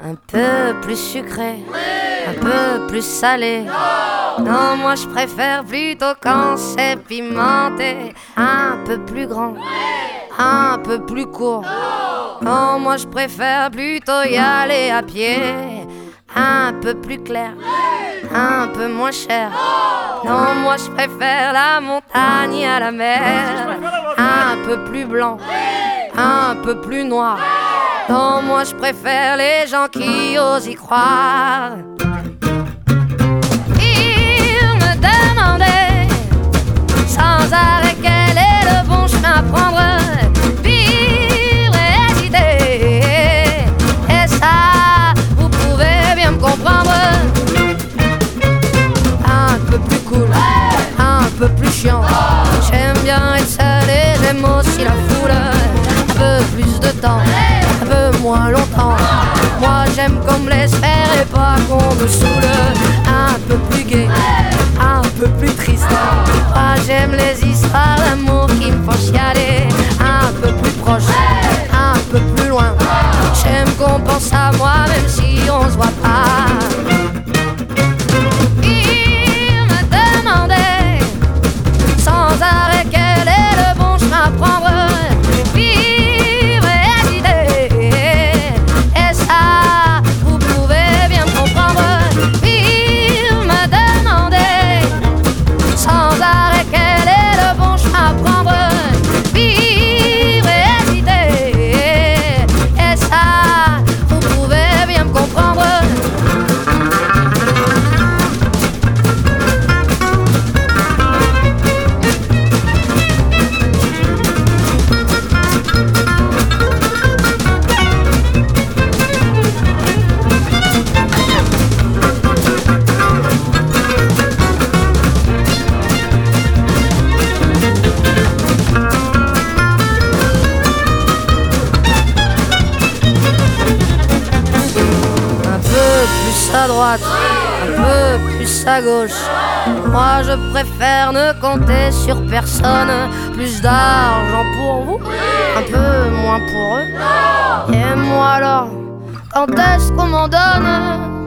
un peu plus sucré, un peu plus salé. Non, moi je préfère plutôt quand c'est pimenté. Un peu plus grand, un peu plus court. Non, moi je préfère plutôt y aller à pied. Un peu plus clair, un peu moins cher. Non, moi je préfère la montagne à la mer. Un peu plus blanc, un peu plus noir. Non, moi je préfère les gens qui osent y croire. Il me demandait sans arrêt quel est le bon chemin à prendre. Vivre et hésiter, et ça, vous pouvez bien me comprendre. Un peu plus cool, un peu plus chiant. J'aime bien être seul et j'aime aussi la foule. Un peu plus de temps, un peu moins longtemps. Moi j'aime qu'on me laisse faire et pas qu'on me saoule. Un peu plus gai, un peu plus triste. Moi j'aime les histoires d'amour qui me font chialer. Un peu plus proche, un peu plus loin. J'aime qu'on pense à moi même si on se voit pas. Il me demandait sans arrêt quel est le bon chemin à prendre. À droite, un peu plus à gauche. Moi je préfère ne compter sur personne. Plus d'argent pour vous, un peu moins pour eux. Et moi alors, quand est-ce qu'on m'en donne?